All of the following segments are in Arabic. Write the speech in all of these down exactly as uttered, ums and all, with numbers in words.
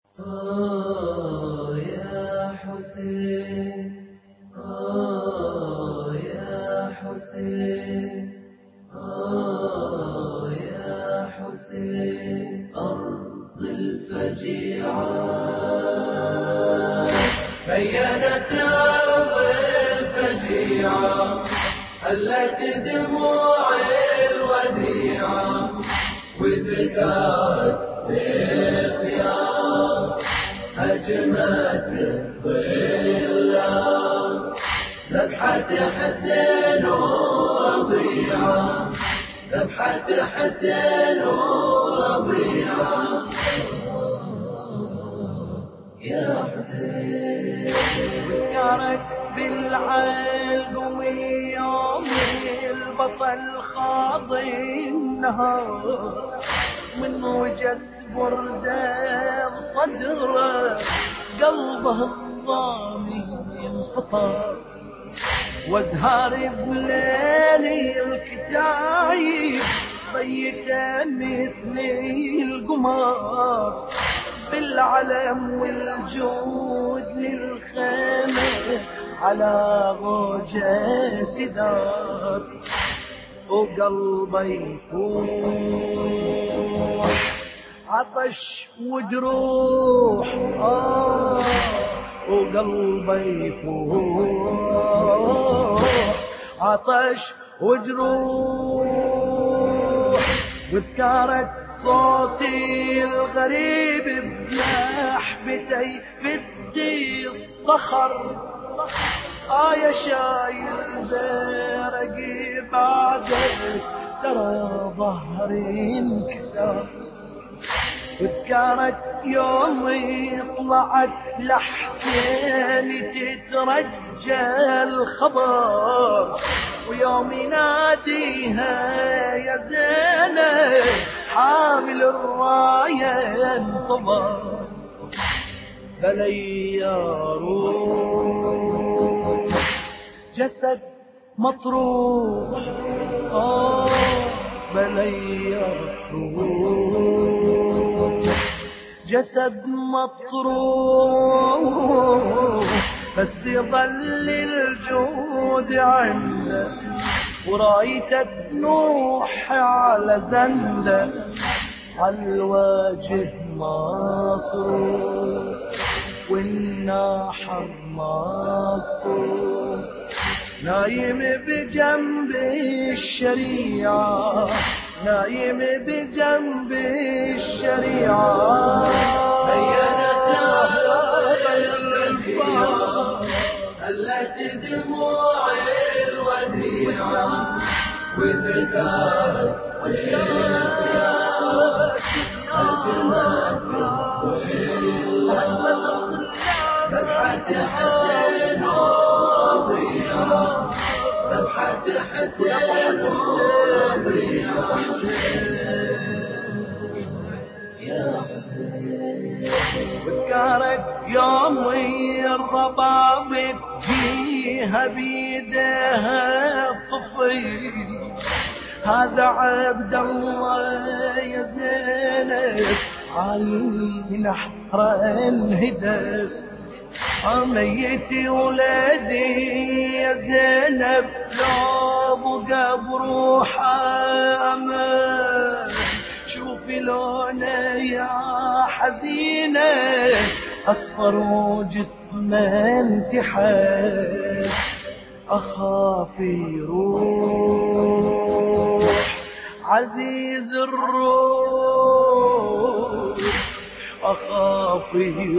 آه يا حسين، آه يا حسين، آه يا حسين. أرض الفجيعة بينت أرض الفجيعة، حلت دموع الوديعة وذكرت بخيار هجمت الظلام. ذبحة حسين ورضيعة، ذبحة حسين ورضيعة يا حسين. ذكرت بالعلقم يوم البطل خاضي النهار، من وجس برده بصدره قلبه الضامي انفطر. وازهار بليل الكتايب بيته مثل القمر، بالعلم والجود للخيمة على غوجة سدار. وقلبي يفوح عطش وجروح، آه وقلبي يفوح عطش وجروح. وذكرت صوتي الغريب بلحبتي بدي الصخر، آه يا شايل برقي بعدك ترى ظهري انكسر. وذكرت يومي طلعت لحسين تترجى الخبر، ويوم يناديها يا زينب حامل الراية انتظر. بلي يا روح جسد مطروح، آه بلي يا روح جسد مطروح. بس يظل الجود عنده ورايته تنوح على زنده، عالوجه مصروف والناحر مطروح. نايم بجنب الشريعة، نايم بجنب الشريعة. بينت أرض الفجيعة حلت دموع الوديعة وذكرت بخيار هجمت الظلام. ذبحة حسين ورضيعة، ذبحة حسين ورضيعة يا حسين. وذكرت يومي الربابط فيها بيدها الطفل، هذا عبد الله يا زينب عين نحر انهدى. ميتي ولدي يا زينب لو بقى بروحه امان. شوفي لونه يا حزينه اصفر وجسمه انتحر. اخاف يروح عزيز الروح، أخاف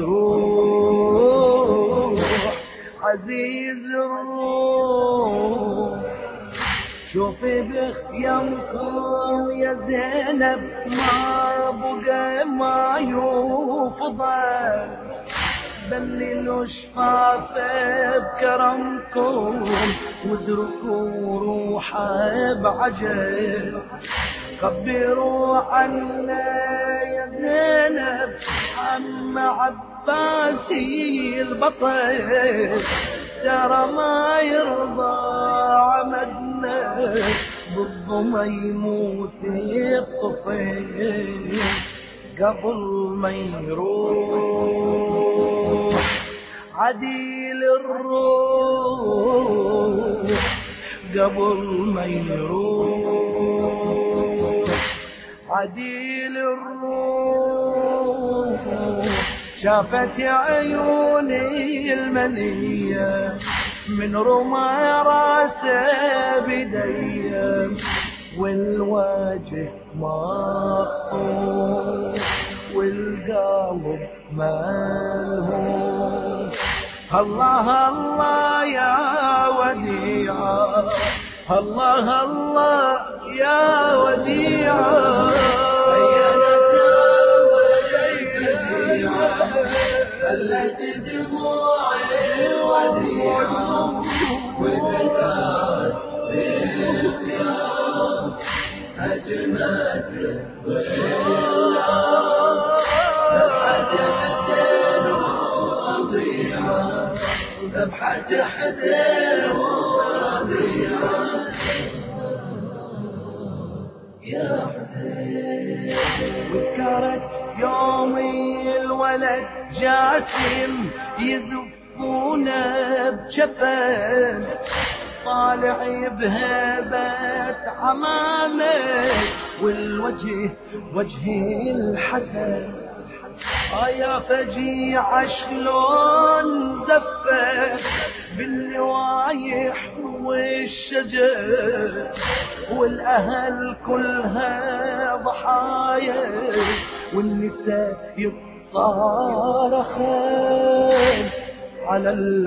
يروح عزيز الروح. شوفي بخيامكم يا زينب ما بقى ما يفضل، بللوا شفافه بكرمكم واتركوا روحه بعجل. خبروا عنا يا زينب عم عباسي البطل، ترى ما يرضى عمدنا بالضم يموت الطفل قبل ما يروح. الروح عديل الروح قبل ما يروح عديل الروح شافت عيوني المنية من رمى راسه بديا والوجه مخطوف والقلب ملهوف الله الله يا وديعة الله الله يا وديعة خلت دموعي الوديعة وذكرت بالخيام هجمت الظلام ذبحة حسين وربيعة ذبحة حسين وربيعة يا حسين وذكرت يومي الولد جاسم يزفونه بجفن طالع بهبة عمامه والوجه وجه الحسن يا فجيع شلون زفه بالنوايح والشجر والأهل كلها ضحايا والنساء يتصارخن على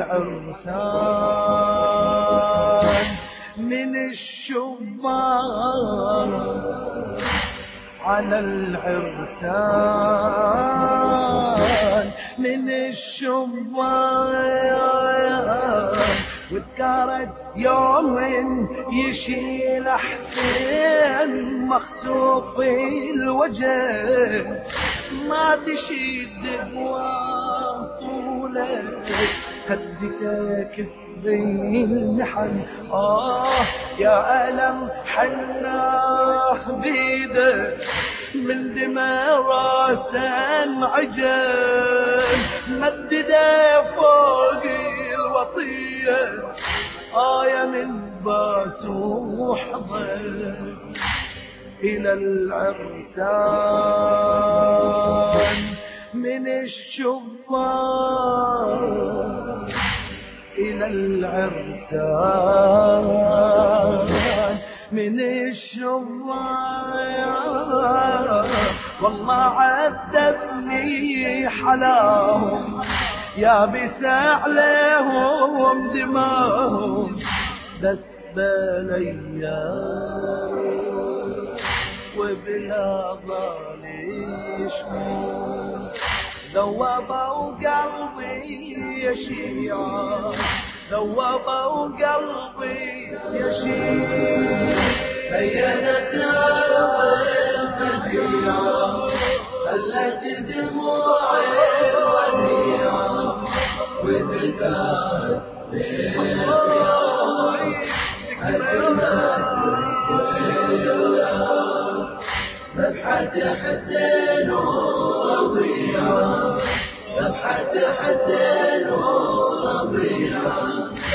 العرسان من الشبان على العرسان من الشبان وذكرت يوم يشيل حسين مخسوف الوجه ما تشد قوام طوله هدتك بالمحن آه يا ألم حناخ بيده من دماء راسا عجل مدده فوق الوطية آية من باس وحضر إلى العرسان من الشبان إلى العرسان من الشبان والله عذبني حلاهم يا بس عليهم دماهم بس بليا وبلا ضالي شموم ذوبوا قلبي يا شيعة ذوبوا قلبي يا شيعة بينت أرض الفجيعة خلت دموعي الوديعة وذكرت بالخيام هجمت الظلام ذبحة حسين وربيعة ذبحة حسين وربيعة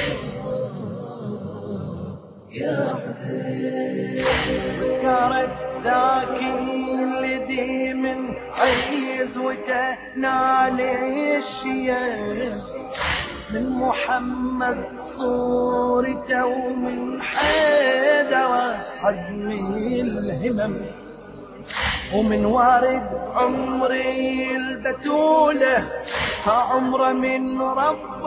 يا حسين ذكرت ذاك الذي من عزوته نال الشيم من محمد صورته ومن حيدر عزم الهمم ومن وارد عمري البتولة عمره من رب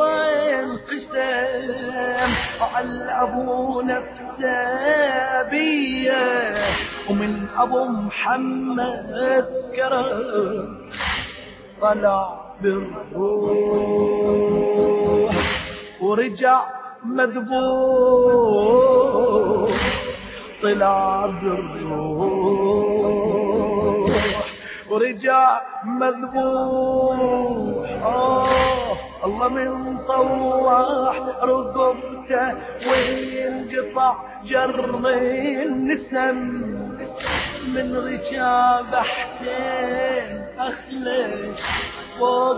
القسم على أبو نفسه بيه ومن أبو محمد كرم طلع بالروح ورجع مذبوح طلع بالروح ورجع مذبوح آه الله من طواح رقبته وينقطع جر النسم من رجاب حسين أخلي فوق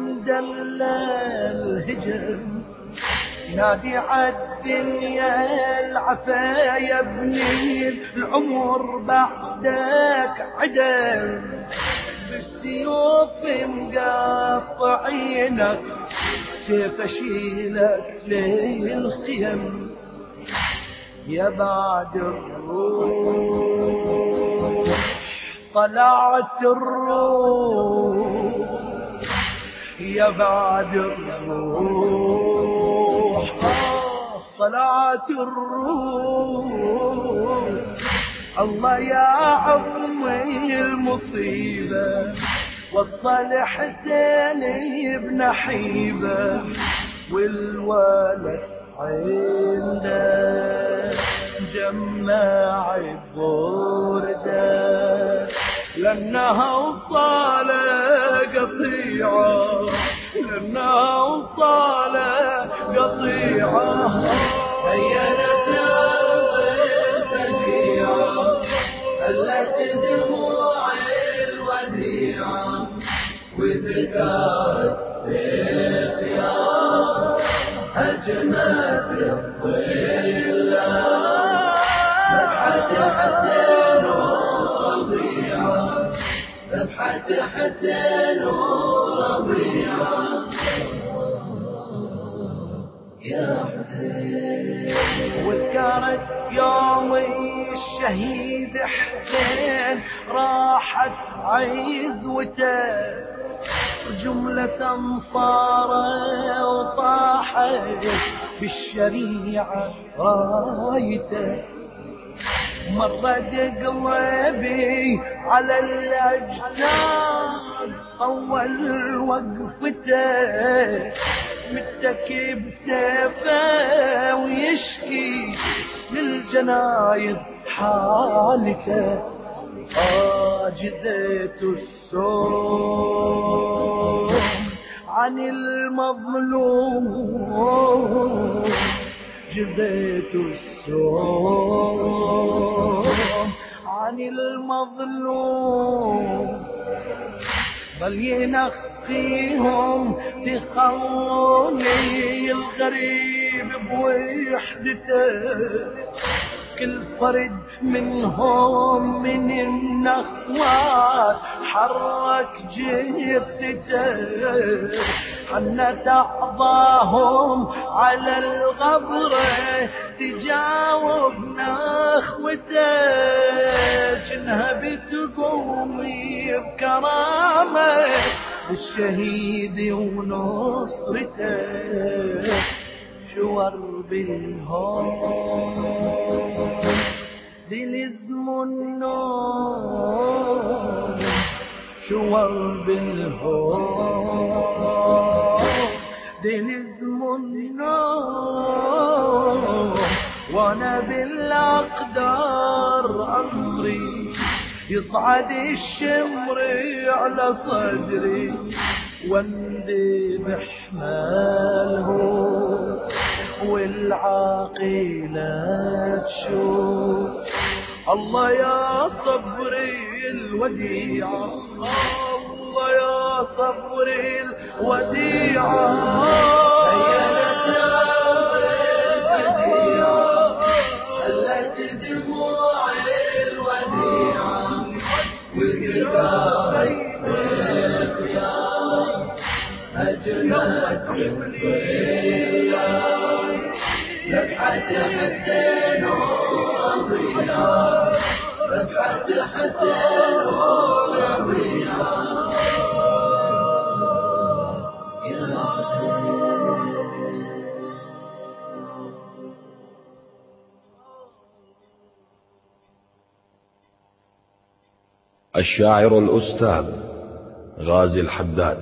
المدلل هجم ينادي عالدنيا العفا يا ابني العمر بعدك عدم بالسيوف مقطعينك كيف اشيلك للخيم يا بعد الروح طلعت الروح يا بعد الروح آه طلعت الروح الله يا عمي المصيبة وصل حسين ابن حيبة والولد عنده جمع بورده لأنها وصالة قطيعة لأنها وصالة قطيعة هينت أرض الفجيعة هلت دموع الوديعة وذكرت بخيار هجمت الظلة ذبحت حسين وربيعة ذبحت حسين وربيعة يا حسين وذكرت يوم الشهيد حسين راحت عزوته جملة انصاره وطاحت بالشريعة رايته مرد قلبي على الأجساد طول وقفته متكي بسيفه ويشكي للجنايد حالته عاجزت السوم عن المظلوم جزيت السوم عن المظلوم بل ينخيهم في خوني الغريب بوحدته كل فرد منهم من النخوات حرك جثته حنت أعضاهم على الغبرة تجاوب نخوته جنها بتقومي بكرامة الشهيد ونصرته شور بالهون دلزم النوم شور بالهون دلزم النوم وانا بالاقدار امري يصعد الشمر على صدري واندبح مالهم والعاقلة تشوف الله يا صبري الوديعة الله يا صبري الوديعة هينت أرض الفجيعة هلت دموع الوديعة وذكرت بخيار هجمت الظلة ذبحت حسين وربيعة ذبحت حسين وربيعة يا حسين الشاعر الأستاذ غازي الحداد.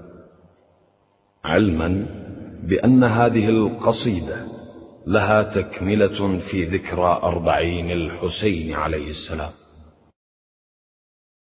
علما بأن هذه القصيدة لها تكملة في ذكرى أربعين الحسين عليه السلام.